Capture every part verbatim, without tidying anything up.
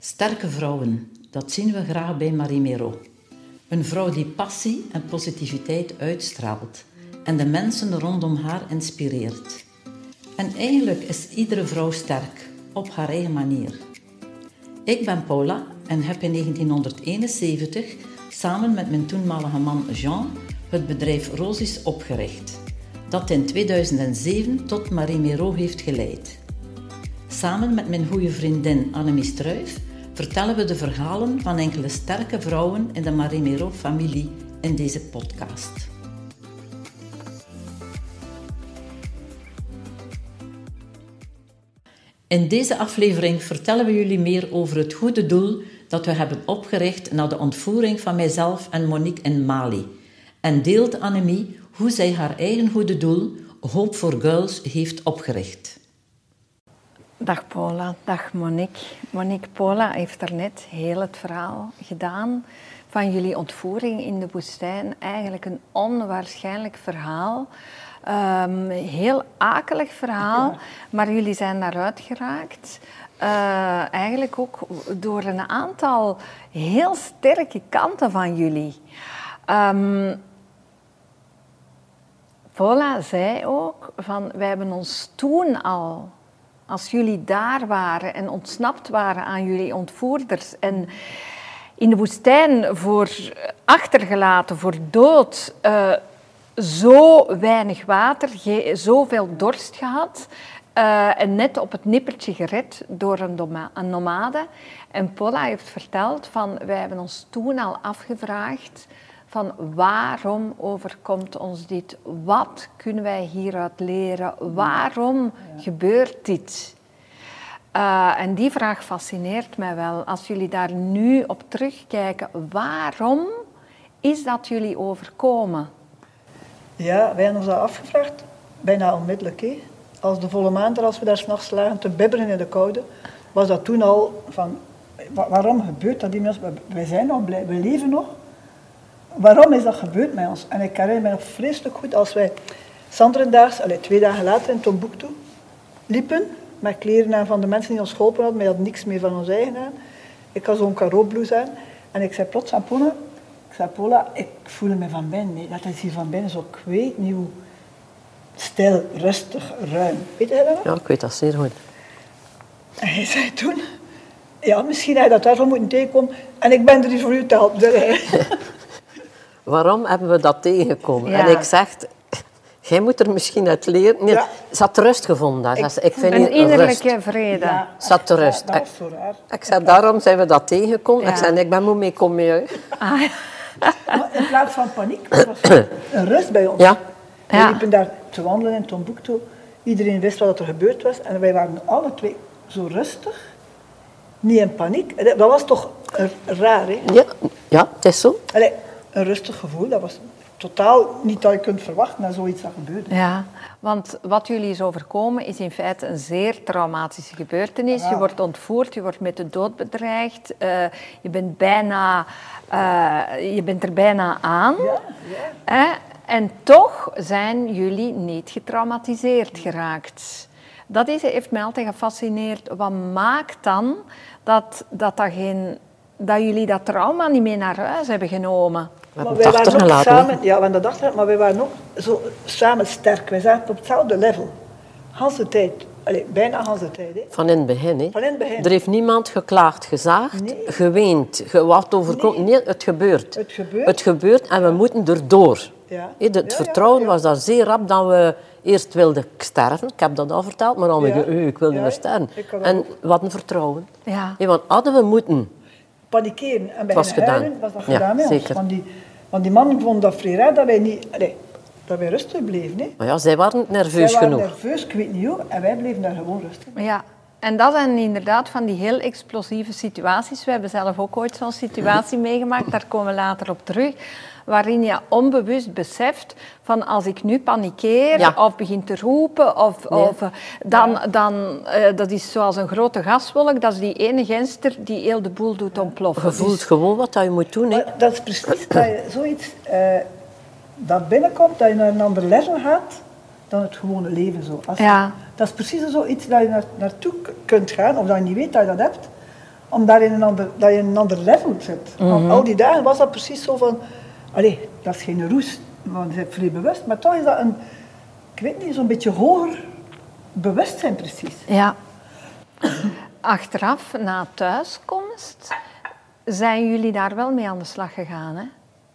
Sterke vrouwen, dat zien we graag bij Marie Mero. Een vrouw die passie en positiviteit uitstraalt en de mensen rondom haar inspireert. En eigenlijk is iedere vrouw sterk, op haar eigen manier. Ik ben Paula en heb in negentienhonderdeenenzeventig samen met mijn toenmalige man Jean het bedrijf Rosies opgericht, dat in tweeduizend zeven tot Marie Mero heeft geleid. Samen met mijn goede vriendin Annemie Struijf vertellen we de verhalen van enkele sterke vrouwen in de Marie Mero-familie in deze podcast. In deze aflevering vertellen we jullie meer over het goede doel dat we hebben opgericht na de ontvoering van mijzelf en Monique in Mali. En deelt Annemie hoe zij haar eigen goede doel, Hope for Girls, heeft opgericht. Dag Paula, dag Monique. Monique Paula heeft daarnet heel het verhaal gedaan van jullie ontvoering in de woestijn. Eigenlijk een onwaarschijnlijk verhaal. Um, heel akelig verhaal, ja. Maar jullie zijn daaruit geraakt. Uh, eigenlijk ook door een aantal heel sterke kanten van jullie. Um, Paula zei ook van, wij hebben ons toen al, als jullie daar waren en ontsnapt waren aan jullie ontvoerders en in de woestijn voor achtergelaten, voor dood, uh, zo weinig water, zoveel dorst gehad uh, en net op het nippertje gered door een, doma- een nomade. En Paula heeft verteld van, wij hebben ons toen al afgevraagd van waarom overkomt ons dit? Wat kunnen wij hieruit leren? Waarom ja. gebeurt dit? Uh, en die vraag fascineert mij wel. Als jullie daar nu op terugkijken, waarom is dat jullie overkomen? Ja, wij hebben ons dat afgevraagd, bijna onmiddellijk. Hè. Als de volle maan er, als we daar 's nachts lagen te bibberen in de koude, was dat toen al van, waarom gebeurt dat inmiddels? Wij zijn nog blij, we leven nog. Waarom is dat gebeurd met ons? En ik herinner me nog vreselijk goed als wij Sanderendaags, allez, twee dagen later in Tombouctou, liepen met kleren aan van de mensen die ons geholpen hadden, maar die hadden niks meer van ons eigen aan. Ik had zo'n caro blouse aan en ik zei plots aan Paula, ik zei Paula, ik voel me van binnen, nee, dat is hier van binnen zo, ik weet niet hoe stil, rustig, ruim. Weet je dat nog? Ja, ik weet dat zeer goed. En hij zei toen, ja, misschien had je dat daarvan moeten tegenkomen en ik ben er hier voor u te helpen. Waarom hebben we dat tegengekomen? Ja. En ik zeg, jij moet er misschien uit leren. Nee, Ja. Ze had rust gevonden. Ik, ik vind een innerlijke rust. vrede. Ja, Ze had rust. dat is zo raar. Ik zei, daarom zijn we dat tegengekomen. Ja. Ik zei, ik ben moe mee, kom mee. Ah, ja. Maar in plaats van paniek was er een rust bij ons. Ja. We Ja. liepen daar te wandelen in Tombouctou. Iedereen wist wat er gebeurd was. En wij waren alle twee zo rustig. Niet in paniek. Dat was toch raar, hè? Ja, ja, het is zo. Allee, een rustig gevoel. Dat was totaal niet dat je kunt verwachten na zoiets dat gebeurde. Ja, want wat jullie is overkomen is in feite een zeer traumatische gebeurtenis. Ja. Je wordt ontvoerd, je wordt met de dood bedreigd. Uh, je, bent bijna, uh, je bent er bijna aan. Ja, ja. Hè? En toch zijn jullie niet getraumatiseerd geraakt. Dat is, heeft mij altijd gefascineerd. Wat maakt dan dat, dat, dat, geen, dat jullie dat trauma niet mee naar huis hebben genomen? We Maar hebben wij het waren ook achtergelaten. samen, ja, we hadden dat achtergelaten, maar wij waren ook zo samen sterk. Wij zaten op hetzelfde level. Hans de tijd. Allee, bijna Hans de tijd. Hè. Van in het begin. Hè. Van in het begin. Er heeft niemand geklaagd, gezaagd, Nee. geweend, ge- wat overkomt. Nee. nee, het gebeurt. Het gebeurt. Het gebeurt en we moeten erdoor. Ja. Hè, Het Ja, ja, vertrouwen ja. was daar zeer rap dat we eerst wilden sterven. Ik heb dat al verteld, maar dan Ja. ik, ik wilde Ja, weer sterven. ik had dat En ook. we hadden vertrouwen. Ja. Hè, want hadden we moeten... Panikeren en bij was huilen gedaan. was dat Ja, gedaan met ons. zeker. Want die, want die mannen vonden dat vrij raar dat wij niet... Allee, dat wij rustig bleven. Hè. Maar ja, zij waren nerveus Zij waren genoeg. nerveus, ik weet niet hoe, en wij bleven daar gewoon rustig. Ja, en dat zijn inderdaad van die heel explosieve situaties. We hebben zelf ook ooit zo'n situatie meegemaakt, daar komen we later op terug. Waarin je onbewust beseft van als ik nu panikeer Ja. of begin te roepen, of, Nee. of, dan, dan uh, dat is zoals een grote gaswolk, dat is die ene genster die heel de boel doet ontploffen. Je voelt gewoon wat je moet doen. Hè. Maar dat is precies dat je zoiets uh, dat binnenkomt, dat je naar een ander level gaat dan het gewone leven. Zo. Als Ja. je, dat is precies zoiets dat je naar, naartoe kunt gaan, of dat je niet weet dat je dat hebt. Om daar in een ander, dat je in een ander level zit. Want al die dagen was dat precies zo van, allee, dat is geen roes, want je bent vrij bewust, maar toch is dat een, ik weet niet, zo'n beetje hoger bewustzijn precies. Ja. Achteraf, na thuiskomst, zijn jullie daar wel mee aan de slag gegaan, hè?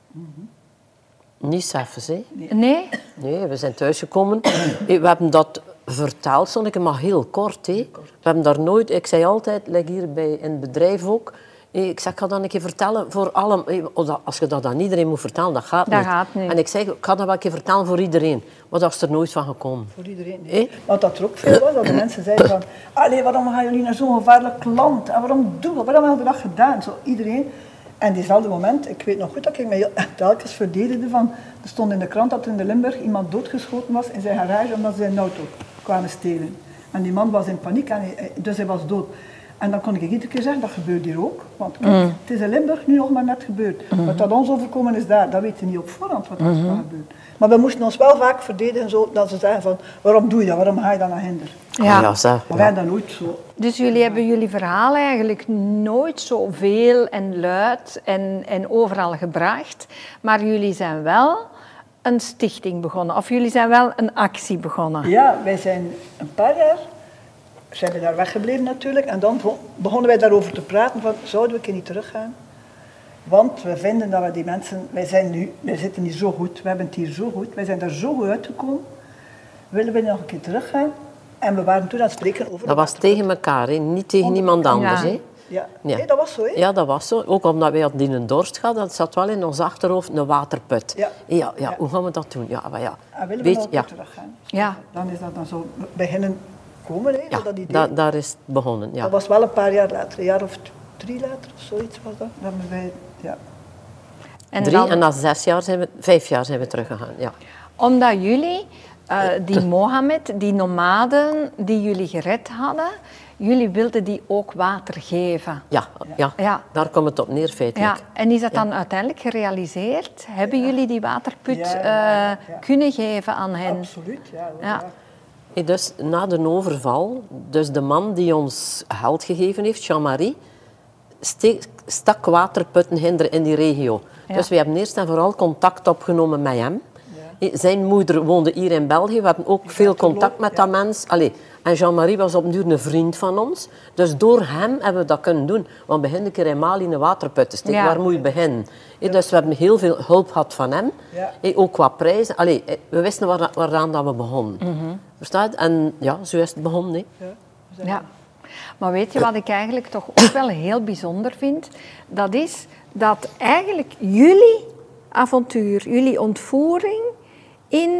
Niet zelfs, hè. Nee? Nee, we zijn thuisgekomen. We hebben dat vertaald, Sonneke, maar heel kort. Hè. We hebben daar nooit... Ik zei altijd, like hier bij, in het bedrijf ook, ik zeg, ik ga dat een keer vertellen voor allen. Als je dat aan iedereen moet vertellen, dat gaat dat niet. Gaat niet. En ik zei, ik ga dat wel een keer vertellen voor iedereen. Maar dat is er nooit van gekomen. Voor iedereen. Eh? Want dat er ook veel was, dat de mensen zeiden van, allee, waarom gaan jullie naar zo'n gevaarlijk land? En waarom doen we? Waarom hebben we dat gedaan? Zo iedereen. En diezelfde moment, ik weet nog goed dat ik mij telkens verdedigde van, er stond in de krant dat er in de Limburg iemand doodgeschoten was in zijn garage omdat ze zijn auto kwamen stelen. En die man was in paniek, en hij, dus hij was dood. En dan kon ik iedere keer zeggen, dat gebeurt hier ook. Want kijk, mm. het is in Limburg nu nog maar net gebeurd. Mm. Wat dat ons overkomen is daar, dat weten we niet op voorhand wat er mm-hmm. gebeurt. Maar we moesten ons wel vaak verdedigen, zo, dat ze zeggen van, waarom doe je dat, waarom ga je dat naar hinder? Ja. Ja, zo. Maar wij dat nooit zo. Dus jullie hebben jullie verhaal eigenlijk nooit zo veel en luid en, en overal gebracht. Maar jullie zijn wel een stichting begonnen. Of jullie zijn wel een actie begonnen. Ja, wij zijn een paar jaar, zijn we daar weggebleven natuurlijk. En dan begonnen wij daarover te praten van, zouden we een keer niet teruggaan? Want we vinden dat we die mensen, wij zijn nu, wij zitten hier zo goed, we hebben het hier zo goed, wij zijn daar zo goed uitgekomen. Willen we nog een keer teruggaan? En we waren toen aan het spreken over... Dat was tegen elkaar, hè? Niet tegen niemand anders. Ja. Hè? Ja. Ja. Nee, dat was zo, hè? Ja, dat was zo. Ook omdat wij hadden een dorst gehad, dat zat wel in ons achterhoofd, een waterput. Ja. Ja, ja, Ja. Hoe gaan we dat doen? Ja, maar ja. En willen we Weet, nog een ja. keer teruggaan? Ja. Dan is dat dan zo beginnen komen, hè, Ja, dat idee. da- daar is het begonnen. Ja. Dat was wel een paar jaar later, een jaar of t- drie later of zoiets was dat. Dan hebben wij, ja. En Drie dan, en na zes jaar zijn we, vijf jaar zijn we teruggegaan. Ja. omdat jullie, uh, die Mohammed, die nomaden die jullie gered hadden, jullie wilden die ook water geven. Ja, ja. Ja. Daar komt het op neer feitelijk. Ja, en is dat dan uiteindelijk gerealiseerd? Hebben jullie die waterput Ja, ja, ja, uh, ja. kunnen geven aan hen? Absoluut, ja. Hoor, Ja. ja. Hey, dus na de overval, dus de man die ons geld gegeven heeft, Jean-Marie, ste- stak waterputten hinder in die regio. Ja. Dus we hebben eerst en vooral contact opgenomen met hem. Hey, zijn moeder woonde hier in België. We hadden ook veel contact met dat mens. Allee, en Jean-Marie was op een duur een vriend van ons. Dus door hem hebben we dat kunnen doen. Want begin een keer in Mali in een waterput te steken. Ja. Waar moet je beginnen? Hey, dus we hebben heel veel hulp gehad van hem. Ja. Hey, ook qua prijzen. Allee, we wisten waar, waaraan dat we begonnen. Mhm. Verstaat? En ja, zo is het begonnen. Hè. Ja, we zijn- Ja. Maar weet je wat ik eigenlijk toch ook wel heel bijzonder vind? Dat is dat eigenlijk jullie avontuur, jullie ontvoering in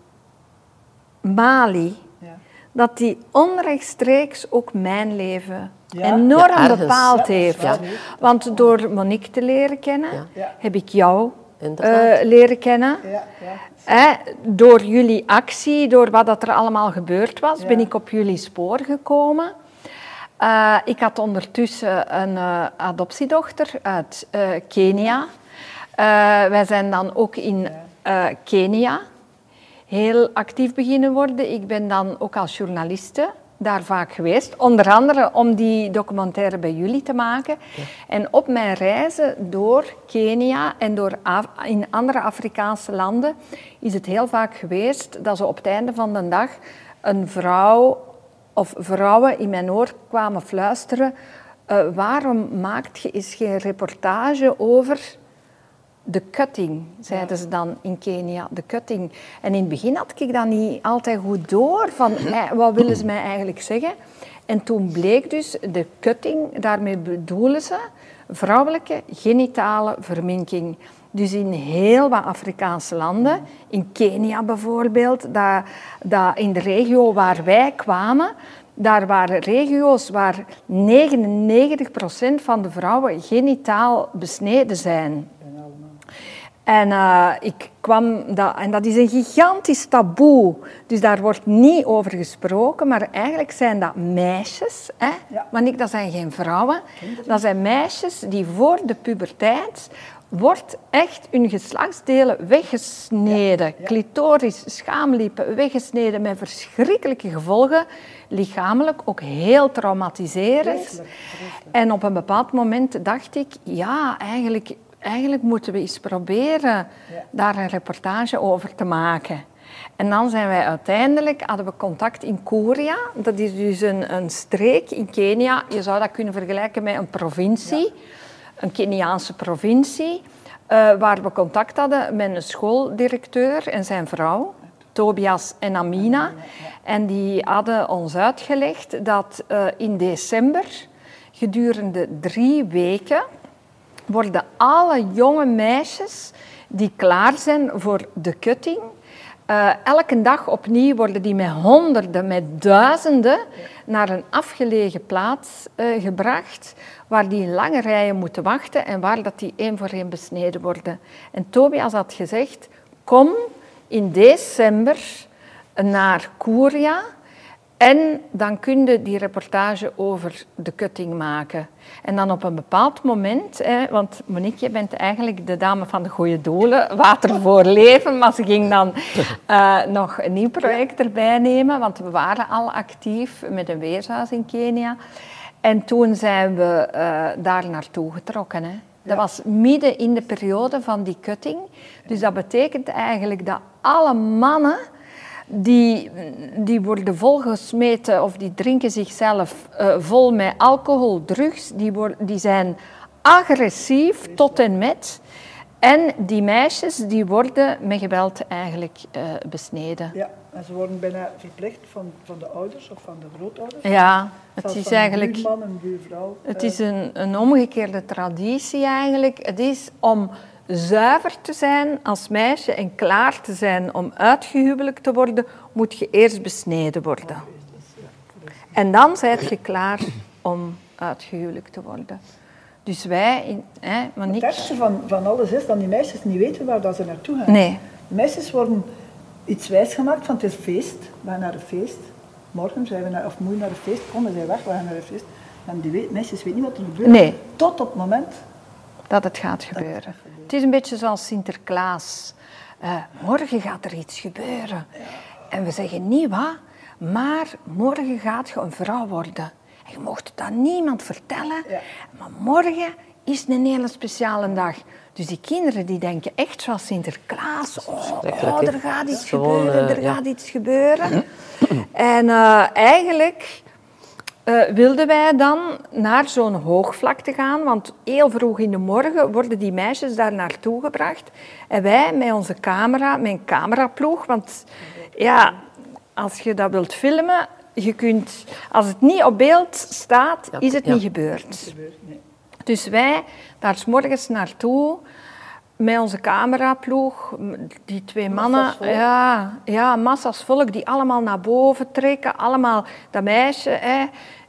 Mali, Ja. dat die onrechtstreeks ook mijn leven Ja. enorm Ja, ergens. bepaald Ja, dat is heeft. waar, nee. Want door Monique te leren kennen, Ja. Ja. heb ik jou Inderdaad. eh, leren kennen. Ja, ja. Hè, door jullie actie, door wat dat er allemaal gebeurd was, Ja. ben ik op jullie spoor gekomen. Uh, ik had ondertussen een uh, adoptiedochter uit uh, Kenia. Uh, wij zijn dan ook in uh, Kenia heel actief beginnen worden. Ik ben dan ook als journaliste daar vaak geweest. Onder andere om die documentaire bij jullie te maken. Ja. En op mijn reizen door Kenia en door Af- in andere Afrikaanse landen is het heel vaak geweest dat ze op het einde van de dag een vrouw of vrouwen in mijn oor kwamen fluisteren. Uh, waarom maakt je eens geen reportage over de cutting, zeiden ze dan in Kenia, de cutting. En in het begin had ik dat niet altijd goed door, van eh, wat willen ze mij eigenlijk zeggen. En toen bleek dus de cutting, daarmee bedoelen ze vrouwelijke genitale verminking. Dus in heel wat Afrikaanse landen, in Kenia bijvoorbeeld, dat, dat in de regio waar wij kwamen, daar waren regio's waar negenennegentig procent van de vrouwen genitaal besneden zijn. En uh, ik kwam, dat, en dat is een gigantisch taboe, dus daar wordt niet over gesproken, maar eigenlijk zijn dat meisjes, hè? Ja. Want ik, dat zijn geen vrouwen, dat zijn meisjes die voor de puberteit wordt echt hun geslachtsdelen weggesneden. Ja, ja. Clitoris, schaamlippen weggesneden met verschrikkelijke gevolgen. Lichamelijk ook heel traumatiserend. Vreselijk, vreselijk. En op een bepaald moment dacht ik, ja, eigenlijk, eigenlijk moeten we eens proberen Ja. daar een reportage over te maken. En dan zijn wij uiteindelijk, hadden we contact in Kuria. Dat is dus een, een streek in Kenia. Je zou dat kunnen vergelijken met een provincie. Ja. Een Keniaanse provincie. Uh, waar we contact hadden met een schooldirecteur en zijn vrouw. Tobias en Amina. En die hadden ons uitgelegd dat uh, in december, gedurende drie weken, worden alle jonge meisjes die klaar zijn voor de cutting, uh, elke dag opnieuw worden die met honderden, met duizenden naar een afgelegen plaats uh, gebracht, waar die in lange rijen moeten wachten en waar dat die één voor één besneden worden. En Tobias had gezegd, kom in december naar Kuria en dan kun je die reportage over de cutting maken. En dan op een bepaald moment, hè, want Monique, je bent eigenlijk de dame van de goede doelen, Water voor Leven, maar ze ging dan uh, nog een nieuw project erbij nemen, want we waren al actief met een weeshuis in Kenia. En toen zijn we uh, daar naartoe getrokken. Hè. Dat was midden in de periode van die cutting. Dus dat betekent eigenlijk dat alle mannen die, die worden volgesmeten of die drinken zichzelf uh, vol met alcohol, drugs, die, worden, die zijn agressief tot en met. En die meisjes die worden met geweld eigenlijk uh, besneden. Ja, en ze worden bijna verplicht van, van de ouders of van de grootouders. Ja, het Zelfs is van eigenlijk... een buurman, een buurvrouw. Het uh, is een, een omgekeerde traditie eigenlijk. Het is om zuiver te zijn als meisje en klaar te zijn om uitgehuwelijkd te worden, moet je eerst besneden worden. En dan ben je klaar om uitgehuwelijkd te worden. Dus wij, in, hè, Monique... Het ergste van, van alles is dat die meisjes niet weten waar dat ze naartoe gaan. Nee. De meisjes worden iets wijsgemaakt van het is feest, we gaan naar een feest. Morgen zijn we naar, of moet je naar een feest, kom, we zijn weg, we gaan naar een feest. En die weet, meisjes weten niet wat er gebeurt. Nee. Tot op het moment dat het gaat gebeuren. Het, het is een beetje zoals Sinterklaas. Uh, morgen gaat er iets gebeuren. Ja. En we zeggen niet wat, maar morgen gaat je een vrouw worden. En je mocht het aan niemand vertellen, ja. Maar morgen is een hele speciale dag. Dus die kinderen die denken echt zoals Sinterklaas. Oh, oh er gaat iets gebeuren, er gaat ja. iets gebeuren. En uh, eigenlijk uh, wilden wij dan naar zo'n hoogvlakte gaan, want heel vroeg in de morgen worden die meisjes daar naartoe gebracht. En wij met onze camera, met een cameraploeg, want ja, als je dat wilt filmen, je kunt, als het niet op beeld staat, ja, is het ja. niet gebeurd. Niet gebeurd nee. Dus wij daar 's morgens naartoe met onze cameraploeg, die twee mannen, ja, ja, massa's volk die allemaal naar boven trekken, allemaal dat meisje, hè,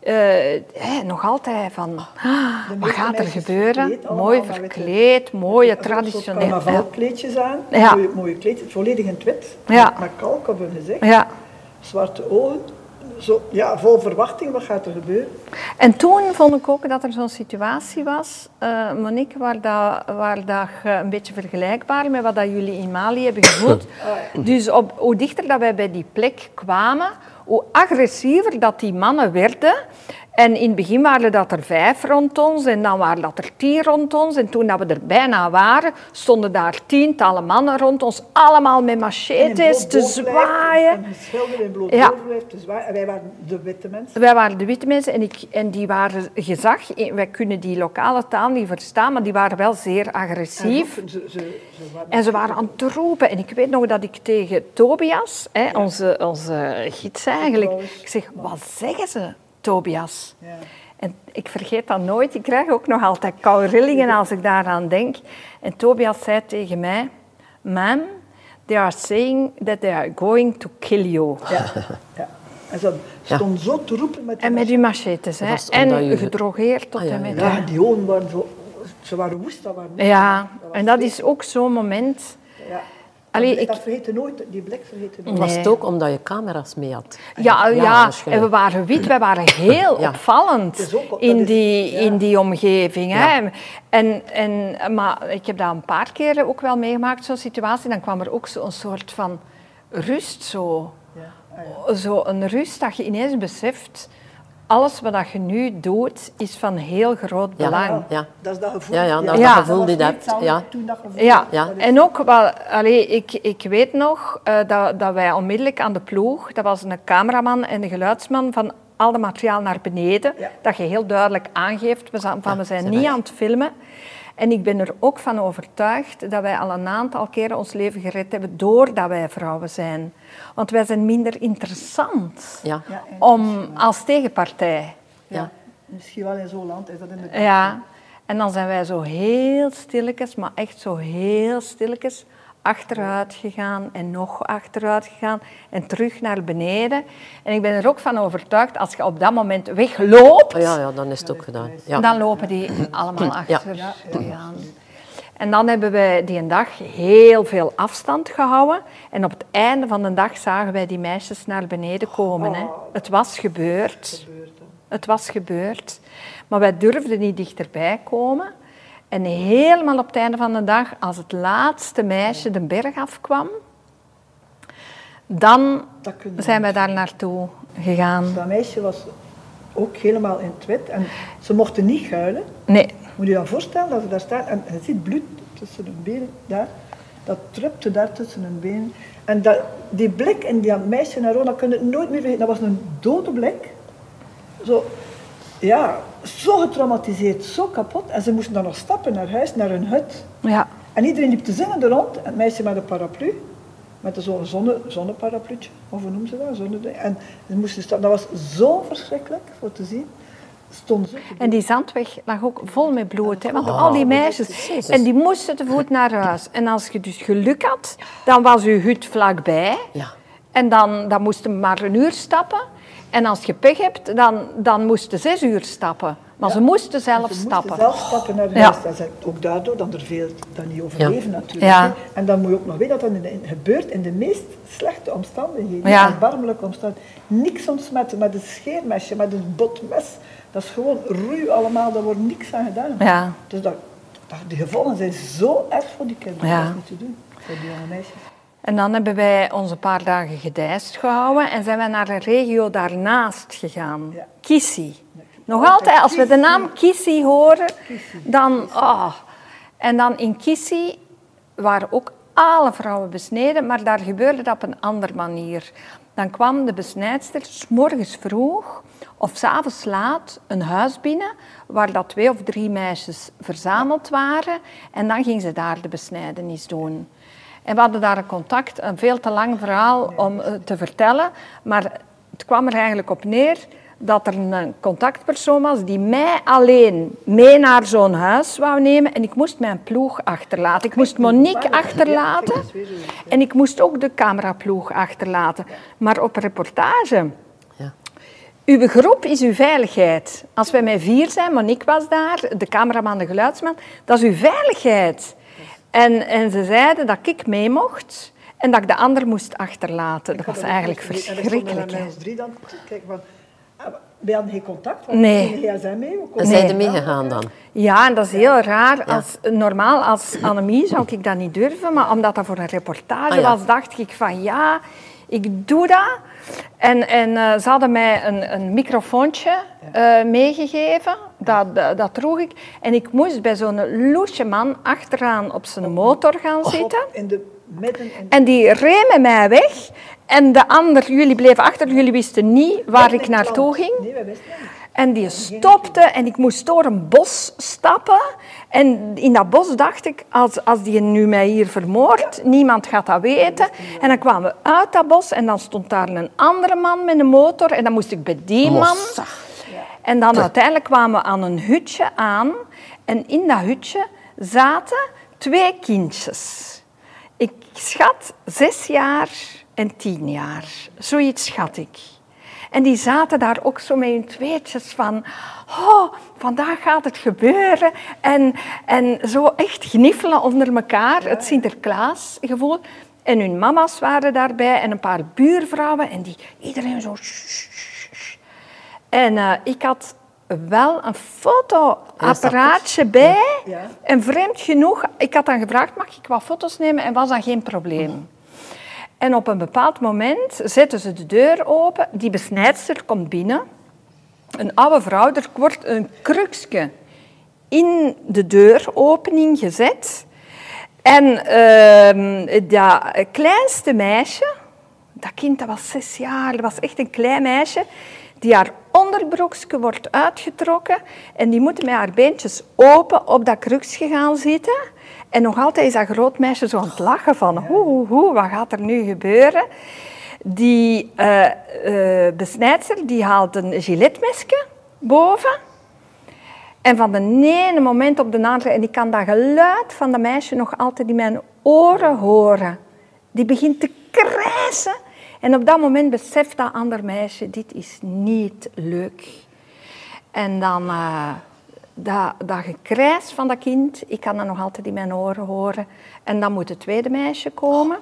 uh, hè, nog altijd van, ah, wat gaat er gebeuren? Verkleed, mooi verkleed, mooie traditionele... carnavalkleedjes aan, ja. mooie, mooie kleedjes, volledig in het wit, ja. met kalk op hun gezicht, ja. zwarte ogen. Zo, ja, vol verwachting, wat gaat er gebeuren? En toen vond ik ook dat er zo'n situatie was, uh, Monique, waar, dat, waar dat een beetje vergelijkbaar met wat dat jullie in Mali hebben gevoeld. Uh, dus op, hoe dichter dat wij bij die plek kwamen, hoe agressiever dat die mannen werden. En in het begin waren dat er vijf rond ons en dan waren dat er tien rond ons. En toen dat we er bijna waren, stonden daar tientallen mannen rond ons, allemaal met machetes te zwaaien. En geschilderd in bloot ja. bovenlijf te zwaaien. En wij waren de witte mensen. Wij waren de witte mensen en, ik, en die waren gezag. Wij kunnen die lokale taal niet verstaan, maar die waren wel zeer agressief. En, ze, ze, ze waren, en ze waren aan het roepen. En ik weet nog dat ik tegen Tobias, hè, ja. onze, onze gids eigenlijk, ik zeg, wat zeggen ze? Tobias. Ja. En ik vergeet dat nooit. Ik krijg ook nog altijd koude rillingen als ik daaraan denk. En Tobias zei tegen mij, ma'am, they are saying that they are going to kill you. Ja, ja. En ze stonden ja. zo te roepen met die En met die machetes, hè. En je... gedrogeerd tot ah, ja, en met... Ja, die ogen waren zo... Ze waren woest, dat waren... Ja, dat en dat is ook zo'n moment... Ja. Allee, dat, ik... dat vergeet je nooit, die blik vergeet je nooit. Was Nee. het ook omdat je camera's mee had? Ja, ja, waarschijnlijk. en we waren wit, wij waren heel Ja. opvallend Het is ook- dat in, is- die, ja. in die omgeving. Hè. Ja. En, en, maar ik heb dat een paar keer ook wel meegemaakt, zo'n situatie. Dan kwam er ook zo'n soort van rust, zo. Ja. Ah, ja. Zo een rust dat je ineens beseft, alles wat je nu doet, is van heel groot Ja. belang. Ja. Dat is dat gevoel. Ja, ja, dat is dat gevoel was die niet dat- hetzelfde ja. toen dat gevoel. Ja, Ja. Dat is- en ook, wel, allee, ik, ik weet nog uh, dat, dat wij onmiddellijk aan de ploeg, dat was een cameraman en een geluidsman, van al het materiaal naar beneden, Ja. dat je heel duidelijk aangeeft, we zijn, van, Ja, we zijn ze niet weg. aan het filmen. En ik ben er ook van overtuigd dat wij al een aantal keren ons leven gered hebben doordat wij vrouwen zijn. Want wij zijn minder interessant Ja. Ja, en- om, als tegenpartij. ja. Misschien wel in zo'n land is dat inderdaad. Ja, en dan zijn wij zo heel stilletjes, maar echt zo heel stilletjes achteruit gegaan en nog achteruit gegaan en terug naar beneden. En ik ben er ook van overtuigd, als je op dat moment wegloopt, Oh, ja, ja, dan is het ook gedaan. Ja. dan lopen die allemaal Ja. achter je aan. En dan hebben wij die een dag heel veel afstand gehouden. En op het einde van de dag zagen wij die meisjes naar beneden komen. Hè. Het was gebeurd. Het was gebeurd. Maar wij durfden niet dichterbij komen. En helemaal op het einde van de dag, als het laatste meisje de berg afkwam, dan Dat kun je zijn wij niet. daar naartoe gegaan. Dat meisje was ook helemaal in het wit en ze mochten niet huilen. Nee, Moet je je voorstellen dat ze daar staat en je ziet bloed tussen hun benen, daar. Dat trupte daar tussen hun benen. En dat, die blik in die meisje naar Rona, dat kun je nooit meer vergeten. Dat was een dode blik. Zo, ja, zo getraumatiseerd, zo kapot. En ze moesten dan nog stappen naar huis, naar hun hut. ja. En iedereen liep te zingen er rond. En het meisje met een paraplu. Met zo'n zonne, zonneparapluutje, of hoe noemen ze dat? Zonne, en ze moesten stappen. Dat was zo verschrikkelijk voor te zien. Stonden ze te En die zandweg lag ook vol met bloed. Hè? Want Oh, al die meisjes, Jezus. en die moesten te voet naar huis. En als je dus geluk had, dan was je hut vlakbij. Ja. En dan, dan moesten we maar een uur stappen. En als je pech hebt, dan, dan moesten zes uur stappen. Maar Ja. ze moesten zelf Ze stappen. moesten zelf stappen naar Ja. huis. Dat is ook daardoor dat er veel dat niet overleven natuurlijk. Ja. hè. En dan moet je ook nog weten dat dat in de- gebeurt in de meest slechte omstandigheden. Ja. Erbarmelijke omstandigheden. Niks ontsmetten met een scheermesje, met een botmes. Dat is gewoon ruw allemaal, daar wordt niks aan gedaan. Ja. Dus dat, dat, die gevolgen zijn zo erg voor die kinderen. Ja. Dat is niet te doen, voor die jonge meisjes. En dan hebben wij ons een paar dagen gedijst gehouden en zijn wij naar een regio daarnaast gegaan. Ja. Kissi. Nog altijd, als we de naam Kissi horen, dan... Oh. En dan in Kissi waren ook alle vrouwen besneden, maar daar gebeurde dat op een andere manier. Dan kwam de besnijdster 's morgens vroeg of 's avonds laat een huis binnen, waar dat twee of drie meisjes verzameld waren. En dan ging ze daar de besnijdenis doen. En we hadden daar een contact, een veel te lang verhaal om uh, te vertellen. Maar het kwam er eigenlijk op neer dat er een contactpersoon was die mij alleen mee naar zo'n huis wou nemen. En ik moest mijn ploeg achterlaten. Ik moest Monique achterlaten. En ik moest ook de cameraploeg achterlaten. Maar op reportage... Ja. Uw groep is uw veiligheid. Als wij met vier zijn, Monique was daar, de cameraman, de geluidsman, dat is uw veiligheid. En, en ze zeiden dat ik mee mocht en dat ik de ander moest achterlaten. Dat was eigenlijk verschrikkelijk. En hè. dan ons drie dan te kijken van... ah, wij hadden geen contact, want Nee. we hadden geen gsm mee. We En konden- zijn er Nee. meegegaan dan? Ja, en dat is heel raar. Als, normaal als Annemie zou ik dat niet durven, maar omdat dat voor een reportage Ah, ja. was, dacht ik van ja, ik doe dat. En, en uh, ze hadden mij een, een microfoontje uh, meegegeven, dat, dat, dat droeg ik. En ik moest bij zo'n loesje man achteraan op zijn motor gaan zitten. Op in de midden... In En die reed met mij weg. En de ander, jullie bleven achter, jullie wisten niet waar ik naartoe ging. Nee, wij wisten het niet. En die stopte en ik moest door een bos stappen. En in dat bos dacht ik, als, als die nu mij hier vermoordt, niemand gaat dat weten. En dan kwamen we uit dat bos en dan stond daar een andere man met een motor. En dan moest ik bij die man. Mossa. En dan uiteindelijk kwamen we aan een hutje aan. En in dat hutje zaten twee kindjes. Ik schat zes jaar en tien jaar. Zoiets schat ik. En die zaten daar ook zo met hun tweetjes van... Oh, vandaag gaat het gebeuren. En, en zo echt gniffelen onder elkaar. Het Sinterklaasgevoel. En hun mama's waren daarbij en een paar buurvrouwen. En die, iedereen zo... En uh, ik had wel een fotoapparaatje bij. Ja. En vreemd genoeg, ik had dan gevraagd, mag ik wat foto's nemen? En was dat geen probleem. En op een bepaald moment zetten ze de deur open. Die besnijdster komt binnen. Een oude vrouw, er wordt een kruksje in de deuropening gezet. En uh, dat kleinste meisje, dat kind dat was zes jaar, dat was echt een klein meisje, die haar onderbroekje wordt uitgetrokken en die moet met haar beentjes open op dat kruksje gaan zitten. En nog altijd is dat groot meisje zo aan het lachen van, hoe, hoe, hoe, wat gaat er nu gebeuren? Die uh, uh, besnijdster die haalt een giletmesje boven. En van de ene moment op de andere, en ik kan dat geluid van dat meisje nog altijd in mijn oren horen. Die begint te krijsen. En op dat moment beseft dat ander meisje, dit is niet leuk. En dan uh, dat, dat gekrijs van dat kind, ik kan dat nog altijd in mijn oren horen. En dan moet het tweede meisje komen.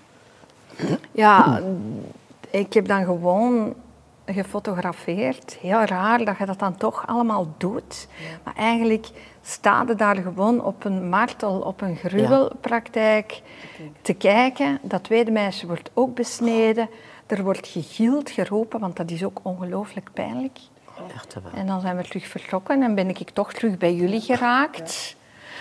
Ja, ik heb dan gewoon gefotografeerd. Heel raar dat je dat dan toch allemaal doet. Ja. Maar eigenlijk sta je daar gewoon op een martel, op een gruwelpraktijk ja. te kijken. Dat tweede meisje wordt ook besneden. Er wordt gegild, geroepen, want dat is ook ongelooflijk pijnlijk. Echt wel. En dan zijn we terug vertrokken en ben ik toch terug bij jullie geraakt.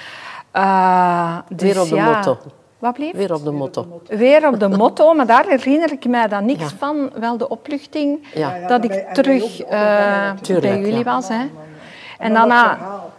Uh, dus Weer op de ja. motto. Wat blieft? Weer op de motto. Weer op de motto, maar daar herinner ik mij dan niks ja. van. Wel de opluchting ja. Ja, dat ik bij, terug uh, Tuurlijk, bij jullie ja. was. Hè. En, en daarna...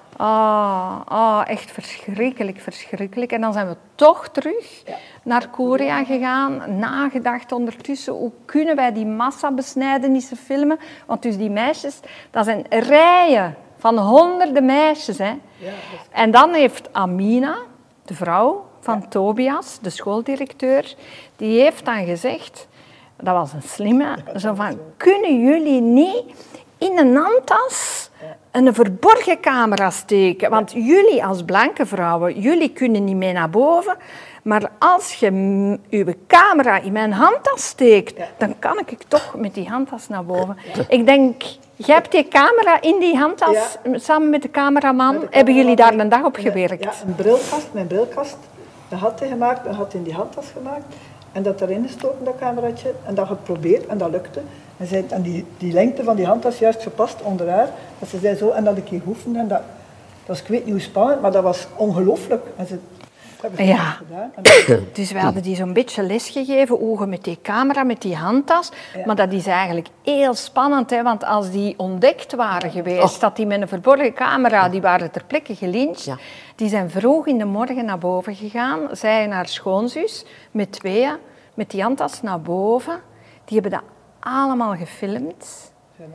Oh, oh, echt verschrikkelijk, verschrikkelijk. En dan zijn we toch terug ja. naar Korea gegaan. Nagedacht ondertussen, hoe kunnen wij die massabesnijdenissen filmen? Want dus die meisjes, dat zijn rijen van honderden meisjes. Hè. Ja, en dan heeft Amina, de vrouw van ja. Tobias, de schooldirecteur, die heeft dan gezegd, dat was een slimme, ja, zo van, kunnen jullie niet in een handtas een verborgen camera steken? Want jullie als blanke vrouwen, jullie kunnen niet mee naar boven, maar als je m- uw camera in mijn handtas steekt, ja. dan kan ik toch met die handtas naar boven. Ja. Ik denk, jij hebt die camera in die handtas, ja. samen met de cameraman, met de camera hebben jullie daar een dag op gewerkt? Ja, een brilkast, mijn brilkast, dat had hij gemaakt, dat had hij in die handtas gemaakt. En dat erin gestoken, dat cameraatje, en dat geprobeerd, en dat lukte. En, zij, en die, die lengte van die handtas juist gepast onder haar, dat ze zei zo, en dat ik hier oefende. En dat, dat was, ik weet niet hoe spannend, maar dat was ongelooflijk. En ze, ja, gedaan. En dat... dus we hadden die zo'n beetje lesgegeven, hoe met die camera, met die handtas. Ja. Maar dat is eigenlijk heel spannend, hè, want als die ontdekt waren geweest, oh. dat die met een verborgen camera, die waren ter plekke gelyncht. Ja. Die zijn vroeg in de morgen naar boven gegaan, zij en haar schoonzus, met tweeën, met die handtas naar boven. Die hebben dat allemaal gefilmd.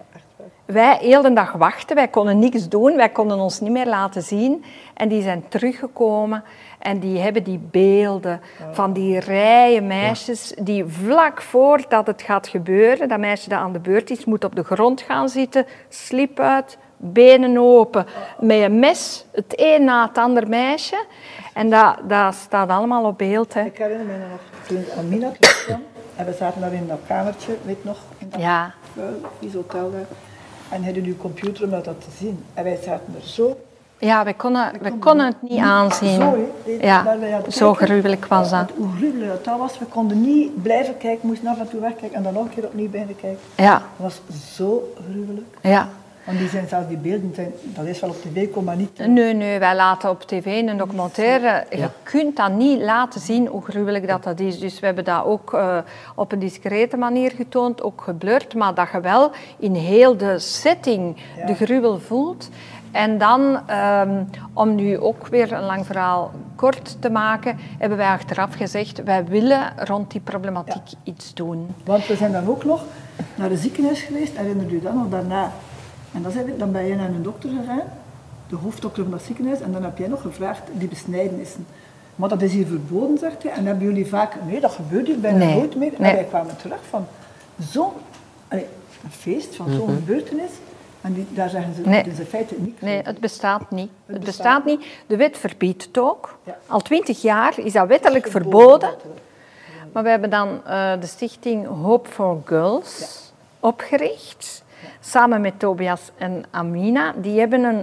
Wij heel de dag wachten, wij konden niks doen, wij konden ons niet meer laten zien. En die zijn teruggekomen en die hebben die beelden van die rijen meisjes die vlak voordat het gaat gebeuren, dat meisje dat aan de beurt is, moet op de grond gaan zitten, slip uit, benen open, met een mes, het een na het ander meisje. En dat, dat staat allemaal op beeld. Hè. Ik herinner me nog, toen Amina terugkwam, en we zaten daar in dat kamertje, weet nog, in dat ja. vies hotel daar. En hadden uw computer om dat te zien. En wij zaten er zo... Ja, we konden, we konden het niet aanzien. Zo, ja, zo gruwelijk was dat. Hoe gruwelijk dat was. We konden niet blijven kijken, moesten af en toe wegkijken en dan nog een keer opnieuw bijna kijken. Ja. Dat was zo gruwelijk. Ja. Want die zijn zelfs die beelden, zijn, dat is wel op tv, kom maar niet... Nee, nee, wij laten op tv een documentaire. Je ja. kunt dat niet laten zien hoe gruwelijk dat, dat is. Dus we hebben dat ook uh, op een discrete manier getoond, ook geblurred. Maar dat je wel in heel de setting ja. de gruwel voelt. En dan, um, om nu ook weer een lang verhaal kort te maken, hebben wij achteraf gezegd, wij willen rond die problematiek ja. iets doen. Want we zijn dan ook nog naar een ziekenhuis geweest, herinnert u dat nog daarna? En dan, we, dan ben je naar een dokter gegaan, de hoofddokter van dat ziekenhuis, en dan heb jij nog gevraagd, die besnijdenissen. Maar dat is hier verboden, zegt hij, en hebben jullie vaak, nee, dat gebeurt hier bijna nee. nooit meer. Nee. En wij kwamen terug van zo'n een feest, van zo'n mm-hmm. gebeurtenis. En die, daar zeggen ze, nee. dat is in feite niet. Nee, het bestaat niet. Het, het bestaat, bestaat niet. De wet verbiedt het ook. Ja. Al twintig jaar is dat wettelijk verboden. verboden. Maar we hebben dan uh, de stichting Hope for Girls ja. opgericht. Ja. Samen met Tobias en Amina. Die hebben een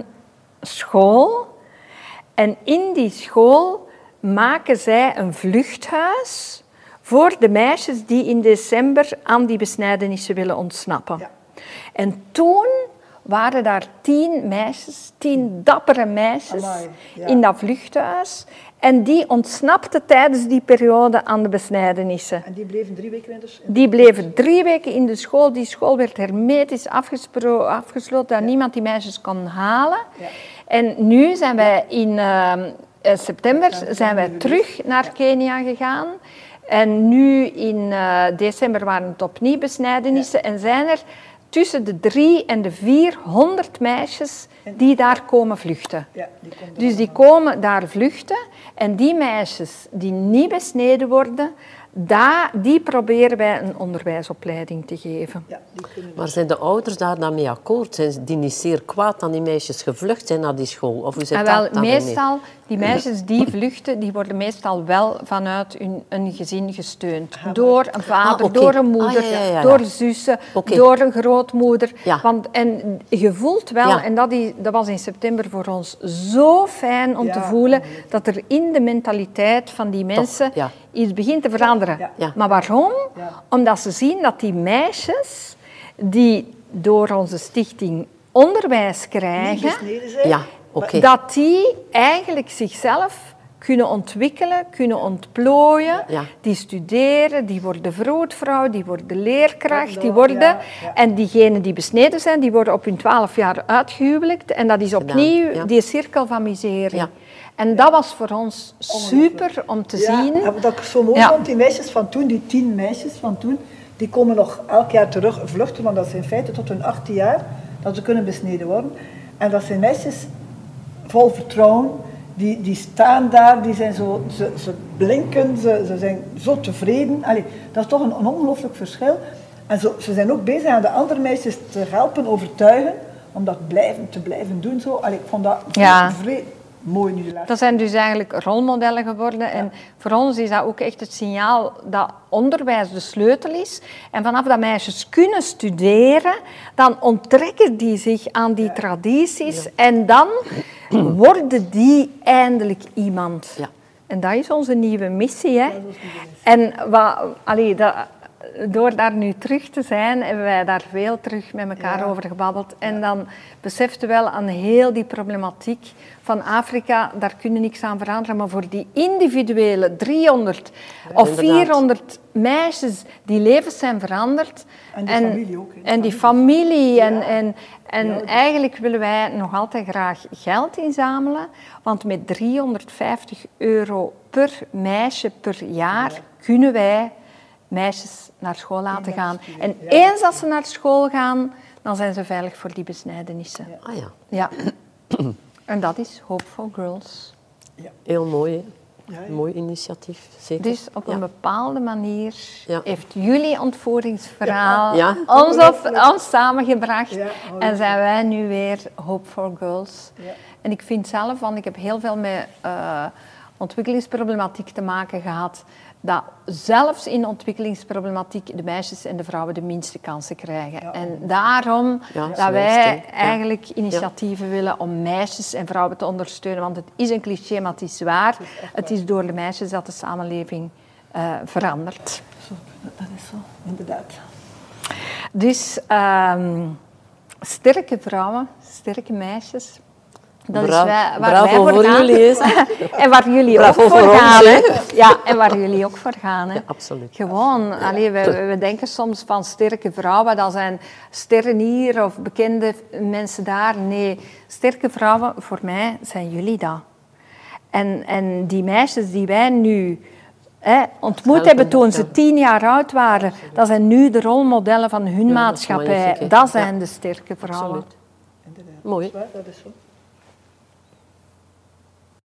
school. En in die school maken zij een vluchthuis voor de meisjes die in december aan die besnijdenissen willen ontsnappen. Ja. En toen waren daar tien meisjes, tien dappere meisjes Amai, ja. in dat vluchthuis. En die ontsnapten tijdens die periode aan de besnijdenissen. En die bleven drie weken in de school? Die bleven drie weken in de school. Die school werd hermetisch afgesloten, dat ja. niemand die meisjes kon halen. Ja. En nu zijn wij in uh, september zijn wij terug naar Kenia gegaan. En nu in uh, december waren het opnieuw besnijdenissen. Ja. En zijn er tussen de drie en de vierhonderd meisjes die daar komen vluchten. Ja, die dus die komen daar vluchten. En die meisjes die niet besneden worden, daar, die proberen wij een onderwijsopleiding te geven. Ja, maar zijn de ouders daar dan mee akkoord? Zijn die niet zeer kwaad dat die meisjes gevlucht zijn naar die school? Of hoe zit en wel, dat dan meestal, die meisjes die vluchten, die worden meestal wel vanuit hun, een gezin gesteund. Ah, door een vader, ah, okay. door een moeder, ah, ja, ja, ja, ja. door zussen, okay. door een grootmoeder. Ja. Want, en je voelt wel, ja. en dat, die, dat was in september voor ons zo fijn om ja. te voelen, dat er in de mentaliteit van die mensen Toch, ja. iets begint te veranderen. Ja. Ja. Maar waarom? Ja. Omdat ze zien dat die meisjes die door onze stichting onderwijs krijgen, ja, okay. dat die eigenlijk zichzelf kunnen ontwikkelen, kunnen ontplooien. Ja. Die studeren, die worden vroedvrouw, die worden leerkracht, die worden... Ja, ja. En diegenen die besneden zijn, die worden op hun twaalf jaar uitgehuwelijkt. En dat is opnieuw ja. die cirkel van miserie. Ja. En dat was voor ons super om te ja, zien. Dat ik zo mooi ja. vond, die meisjes van toen, die tien meisjes van toen, die komen nog elk jaar terug vluchten, want dat is in feite tot hun achttien jaar dat ze kunnen besneden worden. En dat zijn meisjes vol vertrouwen, die, die staan daar, die zijn zo, ze, ze blinken, ze, ze zijn zo tevreden. Allee, dat is toch een, een ongelooflijk verschil. En zo, ze zijn ook bezig aan de andere meisjes te helpen overtuigen, om dat blijven, te blijven doen. Zo. Allee, ik vond dat ja. vrij mooi nu de laatste. Dat zijn dus eigenlijk rolmodellen geworden. Ja. En voor ons is dat ook echt het signaal dat onderwijs de sleutel is. En vanaf dat meisjes kunnen studeren, dan onttrekken die zich aan die ja. tradities. Ja. En dan worden die eindelijk iemand. Ja. En dat is onze nieuwe missie. Hè? En wat, allee, dat, door daar nu terug te zijn, hebben wij daar veel terug met elkaar ja. over gebabbeld. En ja. dan beseften we wel aan heel die problematiek van Afrika, daar kunnen niks aan veranderen. Maar voor die individuele driehonderd ja, of vierhonderd meisjes, die levens zijn veranderd. En die en, familie ook. He. En die familie. Ja. En, en, en ja, eigenlijk willen wij nog altijd graag geld inzamelen. Want met driehonderdvijftig euro per meisje per jaar ja. kunnen wij meisjes naar school laten gaan. En eens als ze naar school gaan, dan zijn ze veilig voor die besnijdenissen. Ah ja. Ja. En dat is Hope for Girls. Ja. Heel mooi, hè? Ja, ja. Mooi initiatief, zeker. Dus op ja. een bepaalde manier ja. heeft jullie ontvoeringsverhaal ja. ons, op, ons samengebracht. Ja, en zijn wij nu weer Hope for Girls. Ja. En ik vind zelf, want ik heb heel veel met uh, ontwikkelingsproblematiek te maken gehad, dat zelfs in ontwikkelingsproblematiek de meisjes en de vrouwen de minste kansen krijgen. Ja. En daarom ja, dat wij ja. eigenlijk initiatieven ja. willen om meisjes en vrouwen te ondersteunen. Want het is een cliché, maar het is waar. Het is, het is door de meisjes dat de samenleving uh, verandert. Zo, dat is zo, inderdaad. Dus um, sterke vrouwen, sterke meisjes. Dat Bra- is wij, waar bravo wij voor, voor gaan. jullie is. En waar jullie bravo ook voor, voor gaan. Ons, hè. Ja, en waar jullie ook voor gaan. Hè. Ja, absoluut. Gewoon, ja. allee, we, we denken soms van sterke vrouwen, dat zijn sterren hier of bekende mensen daar. Nee, sterke vrouwen, voor mij zijn jullie dat. En, en die meisjes die wij nu hè, ontmoet hebben toen ze tien jaar oud waren, dat zijn nu de rolmodellen van hun ja, maatschappij. Dat, dat zijn ja. de sterke vrouwen. Absoluut. Mooi. Dat is zo.